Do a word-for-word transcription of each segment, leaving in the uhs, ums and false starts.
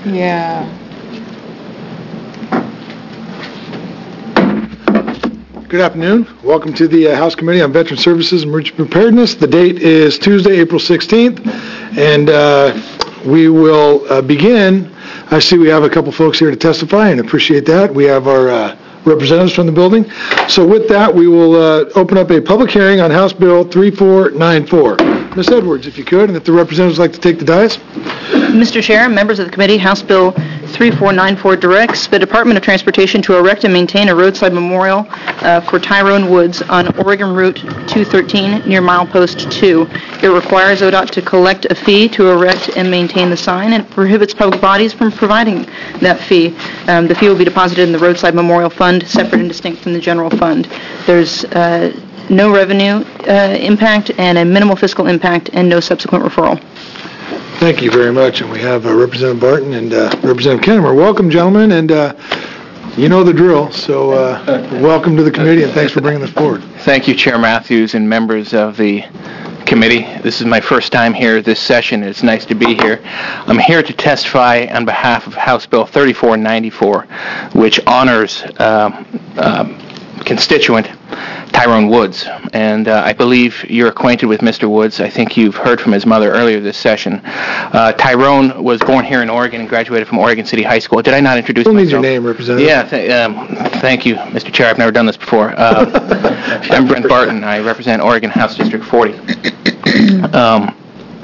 Yeah. Good afternoon. Welcome to the uh, House Committee on Veteran Services and Emergency Preparedness. The date is Tuesday, April sixteenth, and uh, we will uh, begin. I see we have a couple folks here to testify, and appreciate that. We have our uh, representatives from the building. So with that, we will uh, open up a public hearing on House Bill three four nine four. Miz Edwards, if you could, and if the representatives would like to take the dais. Mister Chair, members of the committee, House Bill three four nine four directs the Department of Transportation to erect and maintain a roadside memorial uh, for Tyrone Woods on Oregon Route two thirteen near milepost two. It requires O D O T to collect a fee to erect and maintain the sign, and prohibits public bodies from providing that fee. Um, the fee will be deposited in the Roadside Memorial Fund, separate and distinct from the general fund. There's uh, no revenue uh, impact and a minimal fiscal impact, and no subsequent referral. Thank you very much. And we have uh, Representative Barton and uh, Representative Kennemer. Welcome, gentlemen, and uh, you know the drill, so uh, welcome to the committee, and thanks for bringing this forward. Thank you, Chair Matthews and members of the committee. This is my first time here this session. It's nice to be here. I'm here to testify on behalf of House Bill thirty-four ninety-four, which honors um, um, constituent Tyrone Woods, and uh, I believe you're acquainted with Mister Woods. I think you've heard from his mother earlier this session. Uh, Tyrone was born here in Oregon and graduated from Oregon City High School. Did I not introduce Who myself? needs your name, Representative? Yeah, th- um, thank you, Mister Chair. I've never done this before. Uh, I'm Brent Barton. I represent Oregon House District forty. Um,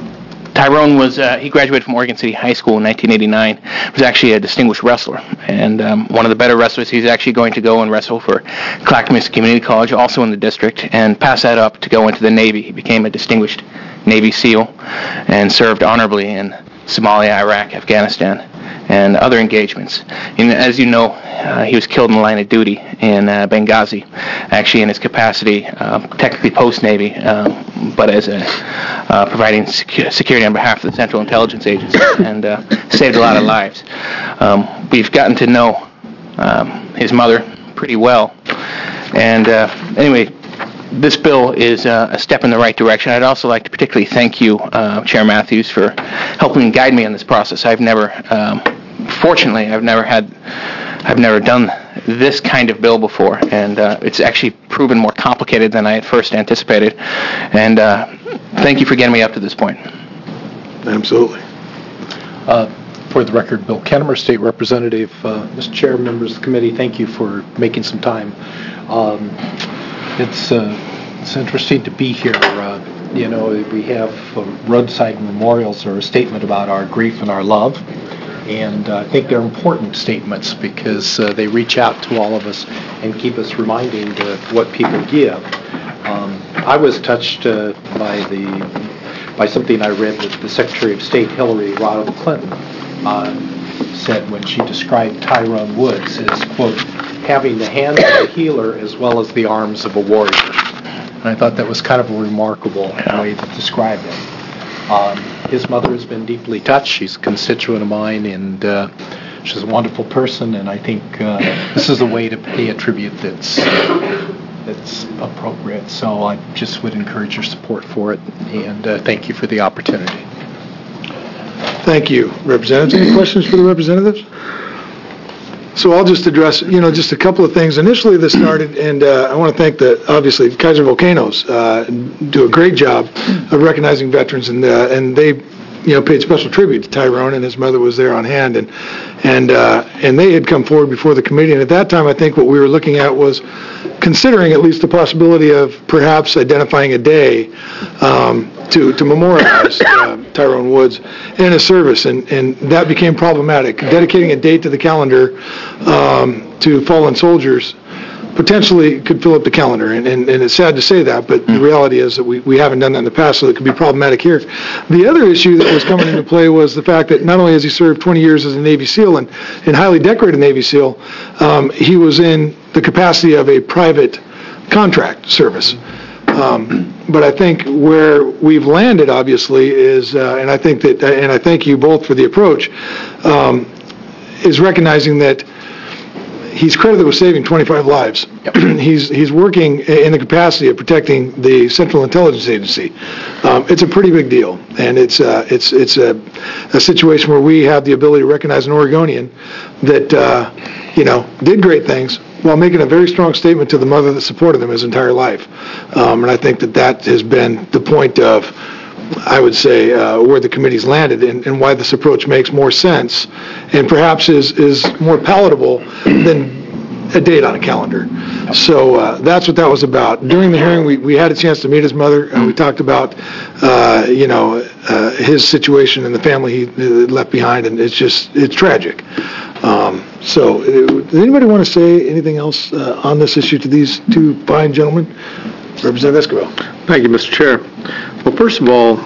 Tyrone was, uh, he graduated from Oregon City High School in nineteen eighty-nine. He was actually a distinguished wrestler, and um, one of the better wrestlers. He's actually going to go and wrestle for Clackamas Community College, also in the district, and pass that up to go into the Navy. He became a distinguished Navy SEAL and served honorably in Somalia, Iraq, Afghanistan, and other engagements. And as you know, uh, he was killed in the line of duty in uh, Benghazi, actually in his capacity, uh, technically post-Navy, um, but as a uh, providing secu- security on behalf of the Central Intelligence Agency, and uh, saved a lot of lives. Um, we've gotten to know um, his mother pretty well, and uh, anyway, this bill is uh, a step in the right direction. I'd also like to particularly thank you, uh, Chair Matthews, for helping guide me in this process. I've never, um, fortunately, I've never had, I've never done this kind of bill before, and uh, it's actually proven more complicated than I had first anticipated. And uh, thank you for getting me up to this point. Absolutely. Uh, for the record, Bill Kennemer, State Representative. Uh, Mister Chair, members of the committee, thank you for making some time. Um, It's uh, it's interesting to be here. Uh, you know, we have uh, roadside memorials are a statement about our grief and our love, and uh, I think they're important statements because uh, they reach out to all of us and keep us reminding uh, what people give. Um, I was touched uh, by the by something I read that the Secretary of State Hillary Rodham Clinton uh, said when she described Tyrone Woods as, quote, having the hands of a healer as well as the arms of a warrior. And I thought that was kind of a remarkable yeah. way to describe it. Um, his mother has been deeply touched. She's a constituent of mine, and uh, she's a wonderful person, and I think uh, this is a way to pay a tribute that's that's appropriate. So I just would encourage your support for it, and uh, thank you for the opportunity. Thank you, Representatives. Any questions for the representatives? So I'll just address, you know, just a couple of things. Initially, this started, and uh, I want to thank the, obviously, Kaiser Volcanoes uh, do a great job of recognizing veterans, and uh, and they, you know, paid special tribute to Tyrone, and his mother was there on hand, and and uh, and they had come forward before the committee, and at that time, I think what we were looking at was considering at least the possibility of perhaps identifying a day um, to to memorialize uh, Tyrone Woods and his service, and, and that became problematic. Dedicating a date to the calendar um, to fallen soldiers potentially could fill up the calendar, and, and, and it's sad to say that, but the reality is that we, we haven't done that in the past, so it could be problematic here. The other issue that was coming into play was the fact that not only has he served twenty years as a Navy SEAL, and, and highly decorated Navy SEAL, um, he was in the capacity of a private contract service. Um, but I think where we've landed, obviously, is, uh, and I think that, and I thank you both for the approach, um, is recognizing that he's credited with saving twenty-five lives. He's he's working in the capacity of protecting the Central Intelligence Agency. Um, it's a pretty big deal, and it's uh, it's it's a, a situation where we have the ability to recognize an Oregonian that uh, you know did great things while making a very strong statement to the mother that supported him his entire life. Um, and I think that that has been the point of, I would say, uh, where the committee's landed and, and why this approach makes more sense and perhaps is, is more palatable than a date on a calendar. So uh, that's what that was about. During the hearing, we, we had a chance to meet his mother, and we talked about, uh, you know, uh, his situation and the family he left behind, and it's just, it's tragic. Um, so, uh, does anybody want to say anything else uh, on this issue to these two fine gentlemen? Representative Escobar. Thank you, Mister Chair. Well, first of all,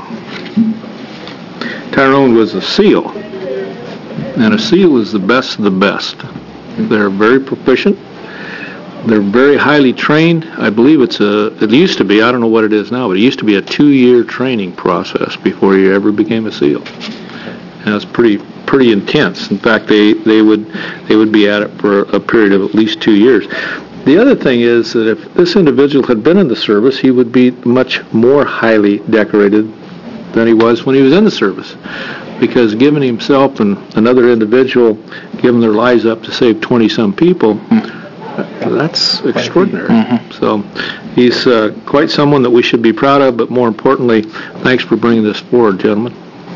Tyrone was a SEAL, and a SEAL is the best of the best. They're very proficient. They're very highly trained. I believe it's a, it used to be, I don't know what it is now, but it used to be a two-year training process before you ever became a SEAL. And it's pretty pretty intense. In fact, they, they would they would be at it for a period of at least two years. The other thing is that if this individual had been in the service, he would be much more highly decorated than he was when he was in the service. Because giving himself and another individual, giving their lives up to save twenty-some people, that's extraordinary. Mm-hmm. So he's uh, quite someone that we should be proud of, but more importantly, thanks for bringing this forward, gentlemen.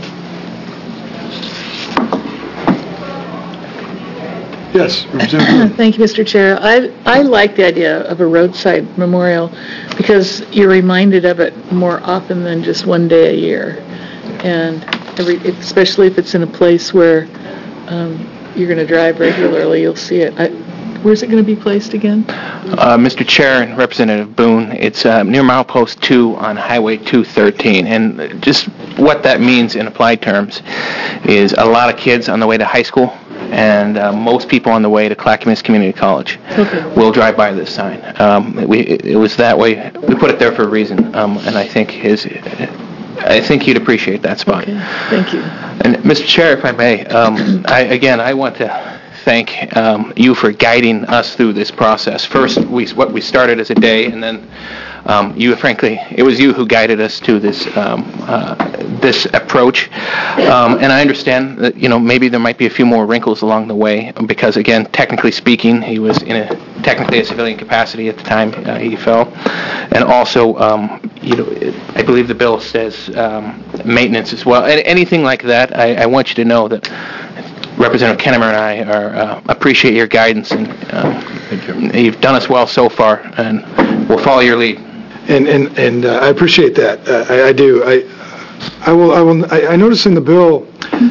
Yes, Representative. Thank you, Mister Chair. I I like the idea of a roadside memorial because you're reminded of it more often than just one day a year, and every, especially if it's in a place where um, you're going to drive regularly, you'll see it. I, where's it going to be placed again? Uh, Mister Chair and Representative Boone, it's uh, near milepost two on Highway two thirteen, and just what that means in applied terms is a lot of kids on the way to high school and uh, most people on the way to Clackamas Community College okay. will drive by this sign. Um, we, it, it was that way. We put it there for a reason, um, and I think his, I think you'd appreciate that spot. Okay. Thank you. And Mister Chair, if I may, um, I, again, I want to thank um, you for guiding us through this process. First, we what we started as a day, and then um, you, frankly, it was you who guided us to this um, uh, this approach. Um, and I understand that, you know, maybe there might be a few more wrinkles along the way because, again, technically speaking, he was in a technically a civilian capacity at the time uh, he fell. And also, um, you know, it, I believe the bill says um, maintenance as well. And anything like that, I, I want you to know that Representative Kennemer and I are uh, appreciate your guidance, and uh, Thank you. You've done us well so far, and we'll follow your lead. And and and uh, I appreciate that. Uh, I, I do. I I will. I will. I, I notice in the bill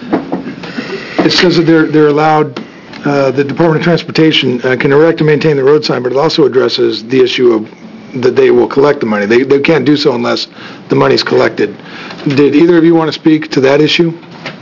it says that they're they're allowed. Uh, the Department of Transportation uh, can erect and maintain the road sign, but it also addresses the issue of that they will collect the money. They they can't do so unless the money's collected. Did either of you want to speak to that issue?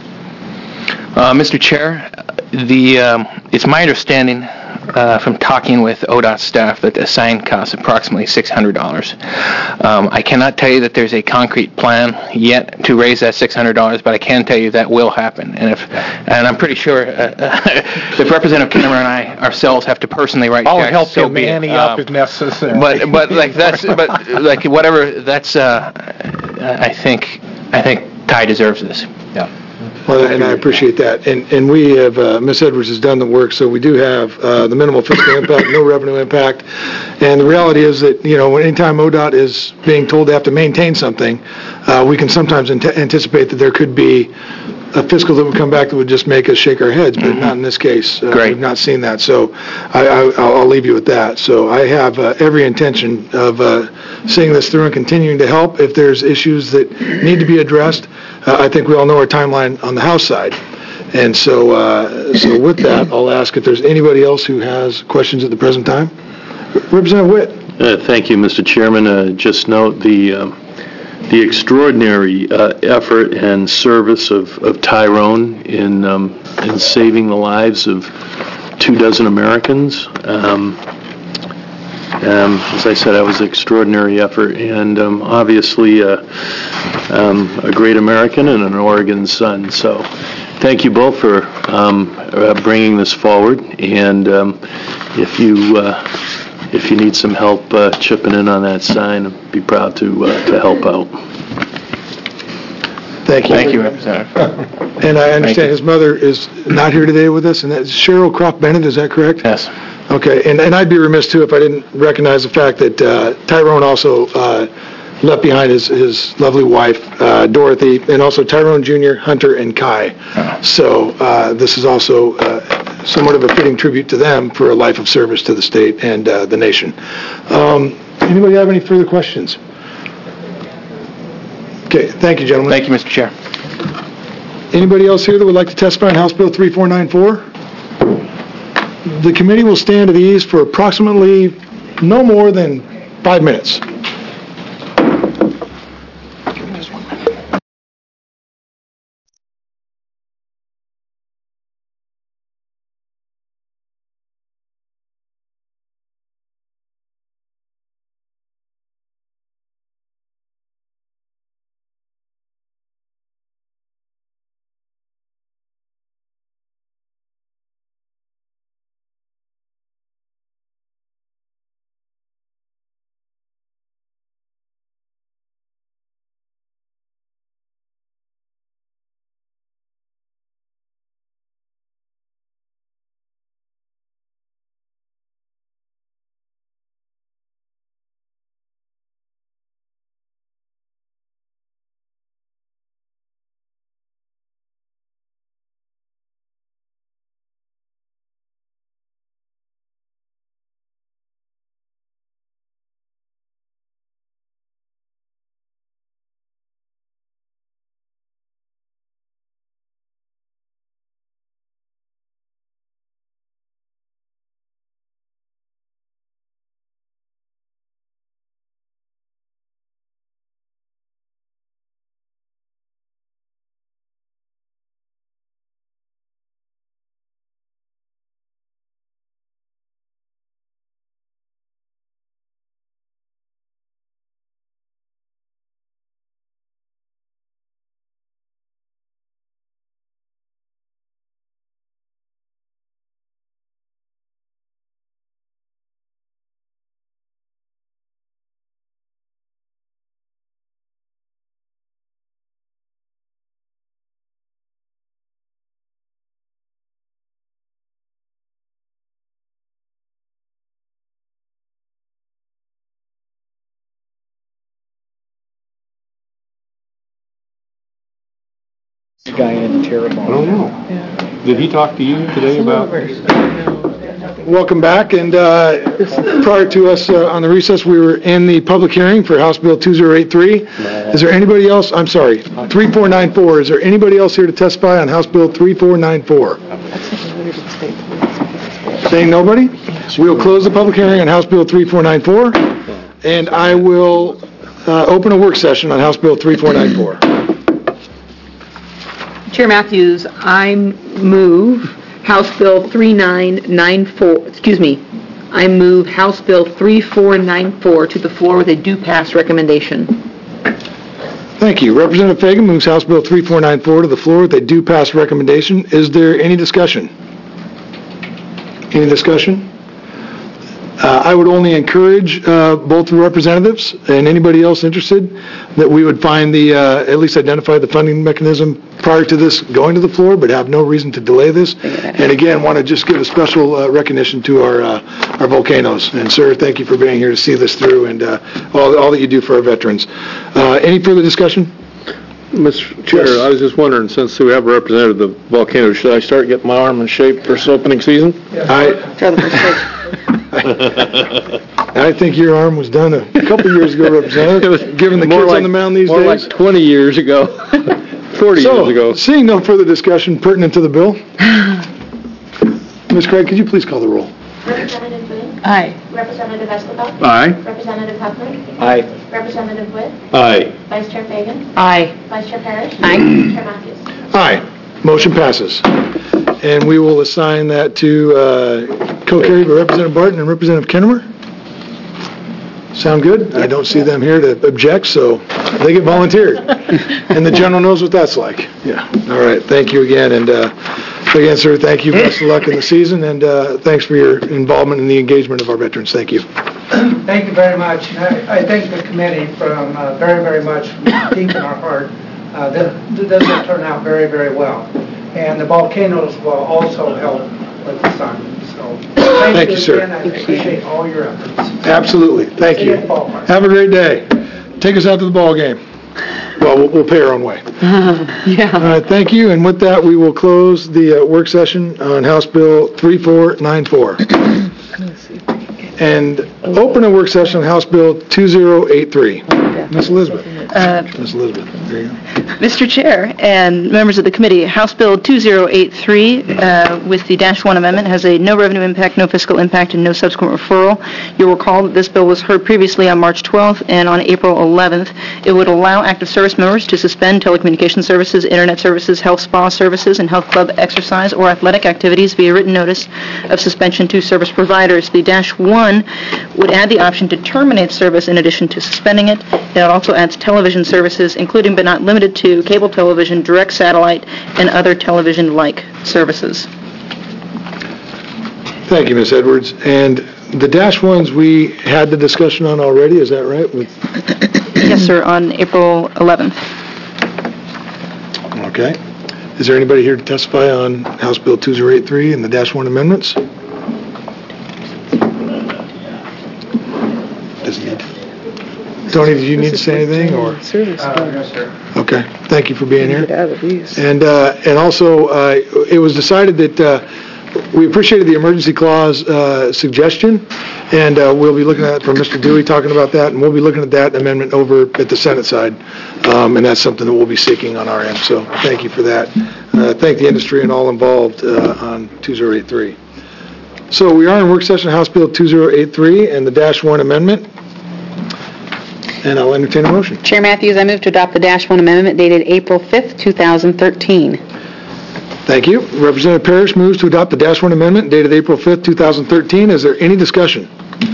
Uh, Mister Chair, the um, it's my understanding uh, from talking with O D O T staff that the sign costs approximately six hundred dollars. Um, I cannot tell you that there's a concrete plan yet to raise that six hundred dollars, but I can tell you that will happen. And if, and I'm pretty sure uh, if Representative Kennemer and I ourselves have to personally write I'll checks, help so him be it. ante Um, up if necessary. But but like that's but like whatever that's uh, I think I think Ty deserves this. Yeah. Well, and I appreciate that. And and we have, uh, Miz Edwards has done the work, so we do have uh, the minimal fiscal impact, no revenue impact. And the reality is that, you know, anytime O D O T is being told they have to maintain something, uh, we can sometimes ant- anticipate that there could be a fiscal that would come back that would just make us shake our heads, but mm-hmm. not in this case. Uh, Great. We've not seen that, so I, I, I'll leave you with that. So I have uh, every intention of uh, seeing this through and continuing to help if there's issues that need to be addressed. Uh, I think we all know our timeline on the House side. And so, uh, so with that, I'll ask if there's anybody else who has questions at the present time. Representative Witt. Uh, thank you, Mister Chairman. Uh, just note the um, the extraordinary uh, effort and service of, of Tyrone in um, in saving the lives of two dozen Americans. Um, um, as I said, that was an extraordinary effort, and um, obviously uh, um, a great American and an Oregon son. So thank you both for um, uh, bringing this forward, and um, if you uh, if you need some help uh, chipping in on that sign, I'd be proud to uh, to help out. Thank you. Thank you, Representative. And I Thank understand you. his mother is not here today with us, and that's Cheryl Croft Bennett, is that correct? Yes. Okay, and, and I'd be remiss too if I didn't recognize the fact that uh, Tyrone also uh, left behind his, his lovely wife, uh, Dorothy, and also Tyrone Junior, Hunter, and Kai. So uh, this is also uh, somewhat of a fitting tribute to them for a life of service to the state and uh, the nation. Um, Anybody have any further questions? Okay, thank you, gentlemen. Thank you, Mister Chair. Anybody else here that would like to testify on House Bill three four nine four? The committee will stand at ease for approximately no more than five minutes. Guy in Terrebonne. I don't know. Did he talk to you today about? Welcome back, and uh, prior to us uh, on the recess, we were in the public hearing for House Bill two zero eight three. Is there anybody else, I'm sorry, three four nine four, is there anybody else here to testify on House Bill three four nine four? Saying nobody? We will close the public hearing on House Bill three four nine four, and I will uh, open a work session on House Bill three four nine four. Chair Matthews, I move House Bill three nine nine four, excuse me, I move House Bill three four nine four to the floor with a do-pass recommendation. Thank you. Representative Fagan moves House Bill three four nine four to the floor with a do-pass recommendation. Is there any discussion? Any discussion? Uh, I would only encourage uh, both the representatives and anybody else interested that we would find the, uh, at least identify the funding mechanism prior to this going to the floor, but have no reason to delay this. And again, want to just give a special uh, recognition to our uh, our volcanoes. And sir, thank you for being here to see this through and uh, all, all that you do for our veterans. Uh, any further discussion? Mister Chair, Yes. I was just wondering, since we have a representative of the volcano, should I start getting my arm in shape for this opening season? I, I think your arm was done a couple years ago, Representative, given the More kids like- on the mound these More days. like twenty years ago, forty years ago. So, seeing no further discussion pertinent to the bill, Miz Craig, could you please call the roll? Representative Boone? Aye. Representative Escobar? Aye. Representative Huffman? Aye. Representative Witt? Aye. Vice Chair Fagan? Aye. Vice Chair Parrish? Aye. Chair Matthews? Aye. Motion passes. And we will assign that to uh, co-carried by Representative Barton and Representative Kennemer. Sound good? I don't see them here to object, so they get volunteered. And the general knows what that's like. Yeah. All right, thank you again, and uh, again, sir, thank you, best of luck in the season, and uh, thanks for your involvement in the engagement of our veterans. Thank you. Thank you very much. And I, I thank the committee from uh, very, very much from deep in our heart. Uh, this, this will turn out very, very well. And the volcanoes will also help with the sun. So thank, Thank you, sir. again. I appreciate all your efforts. Absolutely. Thank See you. you at the ballpark. Have a great day. Take us out to the ball game. Well, we'll, we'll pay our own way. Yeah. All right, thank you. And with that, we will close the uh, work session on House Bill three four nine four. And open a work session on House Bill two zero eight three. Miz Elizabeth. Miz Elizabeth, there you go. Mister Chair and members of the committee, House Bill two zero eight three uh, with the dash one amendment has a no revenue impact, no fiscal impact, and no subsequent referral. You'll recall that this bill was heard previously on March twelfth and on April eleventh. It would allow active service members to suspend telecommunications services, internet services, health spa services, and health club exercise or athletic activities via written notice of suspension to service providers. The dash one would add the option to terminate service in addition to suspending it. It also adds television services, including but not limited to cable television, direct satellite, and other television-like services. Thank you, Miz Edwards. And the dash ones we had the discussion on already, is that right? With Yes, sir, on April eleventh. Okay. Is there anybody here to testify on House Bill two zero eight three and the dash one amendments? Does he need to? Tony, did you need to say anything, or? Service. Uh, yes, sir. Okay, thank you for being here. Get out of these. And, uh, and also, uh, it was decided that uh, we appreciated the emergency clause uh, suggestion, and uh, we'll be looking at it from Mister Dewey talking about that, and we'll be looking at that amendment over at the Senate side, um, and that's something that we'll be seeking on our end, so thank you for that. Uh, Thank the industry and all involved uh, on two zero eight three. So we are in work session, House Bill two zero eight three and the dash one amendment, and I'll entertain a motion. Chair Matthews, I move to adopt the dash one amendment dated April fifth, two thousand thirteen. Thank you. Representative Parrish moves to adopt the dash one amendment dated April fifth, two thousand thirteen. Is there any discussion?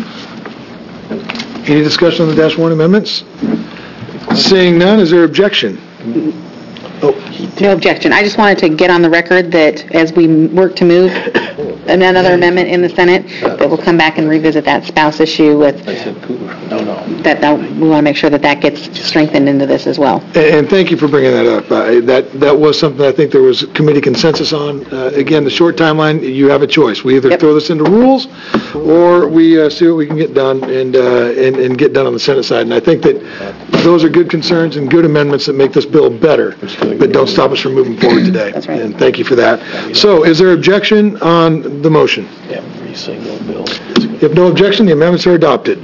Any discussion on the dash one amendments? Seeing none, is there objection? No objection. I just wanted to get on the record that as we work to move another amendment in the Senate, that we'll come back and revisit that spouse issue with, I said Cooper. No, no. that, that we want to make sure that that gets strengthened into this as well. And and thank you for bringing that up. Uh, That that was something I think there was committee consensus on. Uh, Again, the short timeline, you have a choice. We either Yep. throw this into rules, or we uh, see what we can get done and, uh, and and get done on the Senate side. And I think that those are good concerns and good amendments that make this bill better, but don't stop us from moving forward today. That's right. And thank you for that. So is there objection on the motion? Every single bill. If no objection, the amendments are adopted.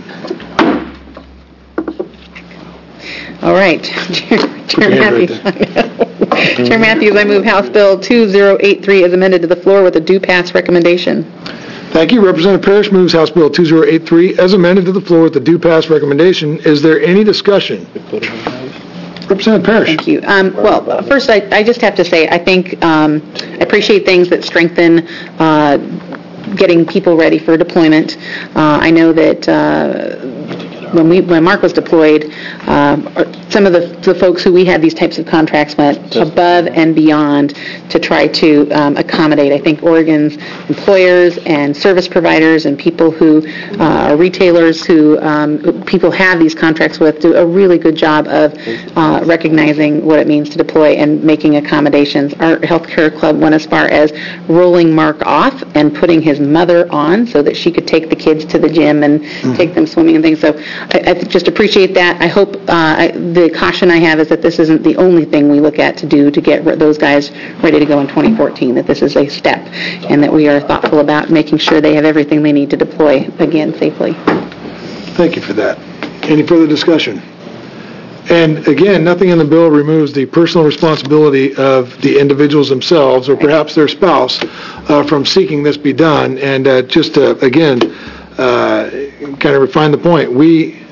All right. Chair Chair your hand right Matthews. Chair Matthews, I move House Bill two zero eight three as amended to the floor with a due pass recommendation. Thank you. Representative Parrish moves House Bill two zero eight three as amended to the floor with the due pass recommendation. Is there any discussion? Representative Parrish. Thank you. Um, Well, first, I I just have to say, I think, um, I appreciate things that strengthen uh, getting people ready for deployment. Uh, I know that uh, when we, when Mark was deployed, um, some of the the folks who we had these types of contracts went above and beyond to try to um, accommodate. I think Oregon's employers and service providers and people who uh, are retailers who um, people have these contracts with do a really good job of uh, recognizing what it means to deploy and making accommodations. Our healthcare club went as far as rolling Mark off and putting his mother on so that she could take the kids to the gym and mm-hmm. take them swimming and things. So I, I just appreciate that. I hope uh, I, the caution I have is that this isn't the only thing we look at to do to get re- those guys ready to go in twenty fourteen, that this is a step, and that we are thoughtful about making sure they have everything they need to deploy, again, safely. Thank you for that. Any further discussion? And again, nothing in the bill removes the personal responsibility of the individuals themselves, or perhaps their spouse, uh, from seeking this be done. And uh, just to, again, uh, kind of refine the point, we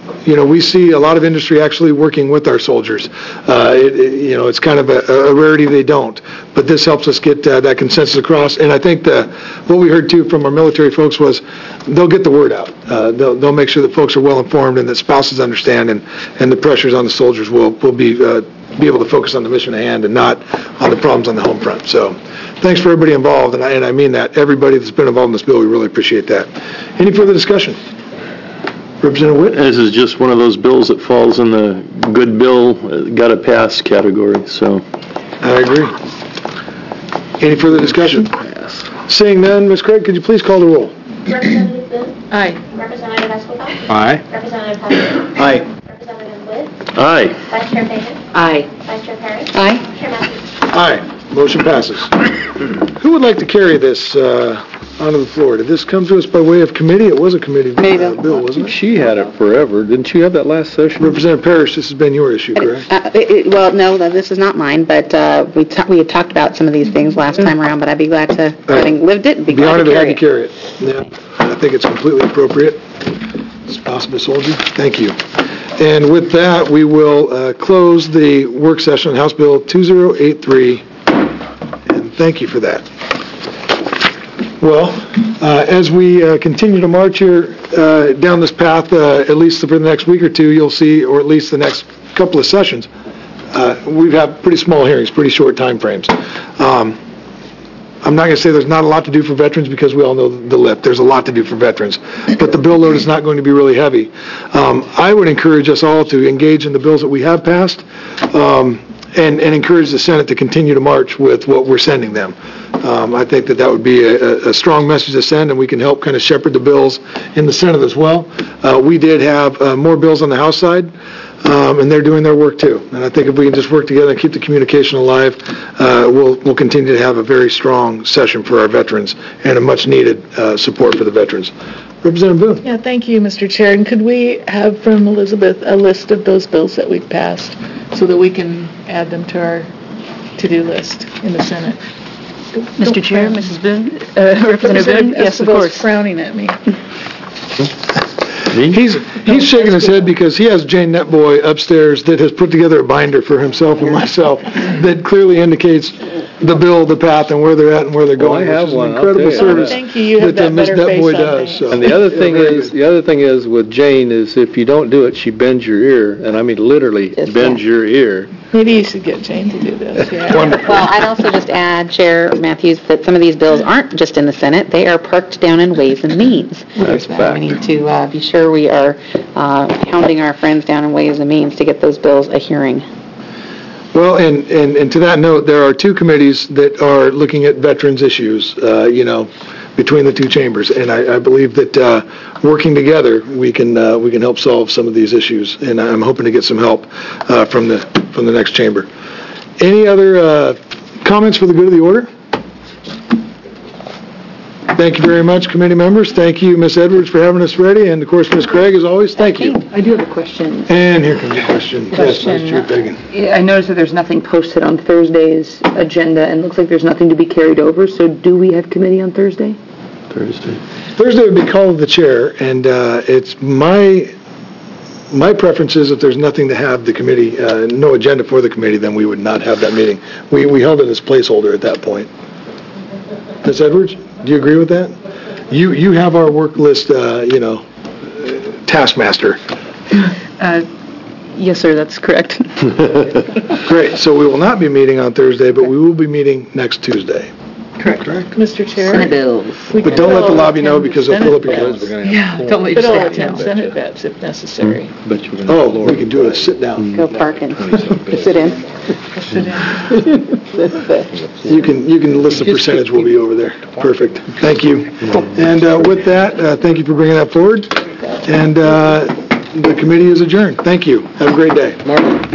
you know, we see a lot of industry actually working with our soldiers. Uh, it, it, you know, it's kind of a, a rarity they don't, but this helps us get uh, that consensus across. And I think the, what we heard too from our military folks was they'll get the word out. Uh, they'll, they'll make sure that folks are well informed and that spouses understand, and, and the pressures on the soldiers will, will be, uh, be able to focus on the mission at hand and not on the problems on the home front. So thanks for everybody involved, and I, and I mean that. Everybody that's been involved in this bill, we really appreciate that. Any further discussion? Representative Witt? This is just one of those bills that falls in the good bill, uh, gotta pass category, so. I agree. Any further discussion? Seeing none, Miz Craig, could you please call the roll? Representative Booth? Aye. Representative Escobar? Aye. Representative Hudson? Aye. Representative Witt? Aye. Vice Chair Fagan? Aye. Vice Chair Perry? Aye. Chair Matthews? Aye. Motion passes. Who would like to carry this uh, onto the floor? Did this come to us by way of committee? It was a committee Committee uh, bill. bill, wasn't it? She had it forever. Didn't you have that last session? Representative Parrish, this has been your issue, correct? Uh, it- it- Well, no, no, this is not mine, but uh, we ta- we had talked about some of these things last time around, but I'd be glad to, having lived it, be Be glad honored to to have carry you it. carry it. Yeah, I think it's completely appropriate. Spousal soldier, thank you. And with that, we will uh, close the work session on House Bill two oh eight three, and thank you for that. Well, uh, as we uh, continue to march here uh, down this path, uh, at least for the next week or two, you'll see, or at least the next couple of sessions, uh, we've had pretty small hearings, pretty short time frames. Um, I'm not going to say there's not a lot to do for veterans, because we all know the lip. There's a lot to do for veterans, but the bill load is not going to be really heavy. Um, I would encourage us all to engage in the bills that we have passed, um, and, and encourage the Senate to continue to march with what we're sending them. Um, I think that that would be a, a strong message to send, and we can help kind of shepherd the bills in the Senate as well. Uh, we did have uh, more bills on the House side, um, and they're doing their work too. And I think if we can just work together and keep the communication alive, uh, we'll, we'll continue to have a very strong session for our veterans and a much-needed uh, support for the veterans. Representative Boone. Yeah, thank you, Mister Chair. And could we have from Elizabeth a list of those bills that we've passed so that we can add them to our to-do list in the Senate? Mister Chair, Missus Boone, uh, Representative Boone? Yes, of Escobar's course. frowning at me. He's, he's shaking his head because he has Jane Netboy upstairs that has put together a binder for himself and myself that clearly indicates the bill, the path, and where they're at and where they're going. I have which is an one, I'll incredible tell you. service Thank you. You have that, uh, that Miz better face Netboy on does. things. so. And the other Yeah, thing very is, good. the other thing is with Jane is if you don't do it, she bends your ear, and I mean literally Yes, bends yeah. your ear. Maybe you should get Jane to do this. Yeah. Well, I'd also just add, Chair Matthews, that some of these bills aren't just in the Senate, they are parked down in Ways and Means. That's Uh, fact. We need to uh, be sure we are uh, hounding our friends down in Ways and Means to get those bills a hearing. Well, and, and, and to that note, there are two committees that are looking at veterans issues, uh, you know, between the two chambers, and I, I believe that uh, working together, we can uh, we can help solve some of these issues, and I'm hoping to get some help uh, from the from the next chamber. Any other uh, comments for the good of the order? Thank you very much, committee members. Thank you, Miz Edwards, for having us ready, and of course, Miz Craig, as always, thank you. I do have a question. And here comes the question. Yes, Vice Chair Fagan. I noticed that there's nothing posted on Thursday's agenda, and it looks like there's nothing to be carried over, so do we have committee on Thursday? Thursday. Thursday would be call of the chair, and uh, it's my, my preference is if there's nothing to have the committee, uh, no agenda for the committee, then we would not have that meeting. We, we held it as placeholder at that point. Miz Edwards, do you agree with that? You, you have our work list, uh, you know, uh, taskmaster. Uh, Yes, sir, that's correct. Great, so we will not be meeting on Thursday, but we will be meeting next Tuesday. Correct. Mister Chair. Senate bills. we But could don't let the all lobby know attend the because they'll fill up your Senate calendar. vets. Yeah, don't leave Could all Senate attend now. Senate vets if necessary. Bet you we're gonna Oh, we can do it, sit down. Go park and sit in. Sit in. You can, you can list the percentage will be over there. Perfect. Thank you. And uh, with that, uh, thank you for bringing that forward. And uh, the committee is adjourned. Thank you. Have a great day.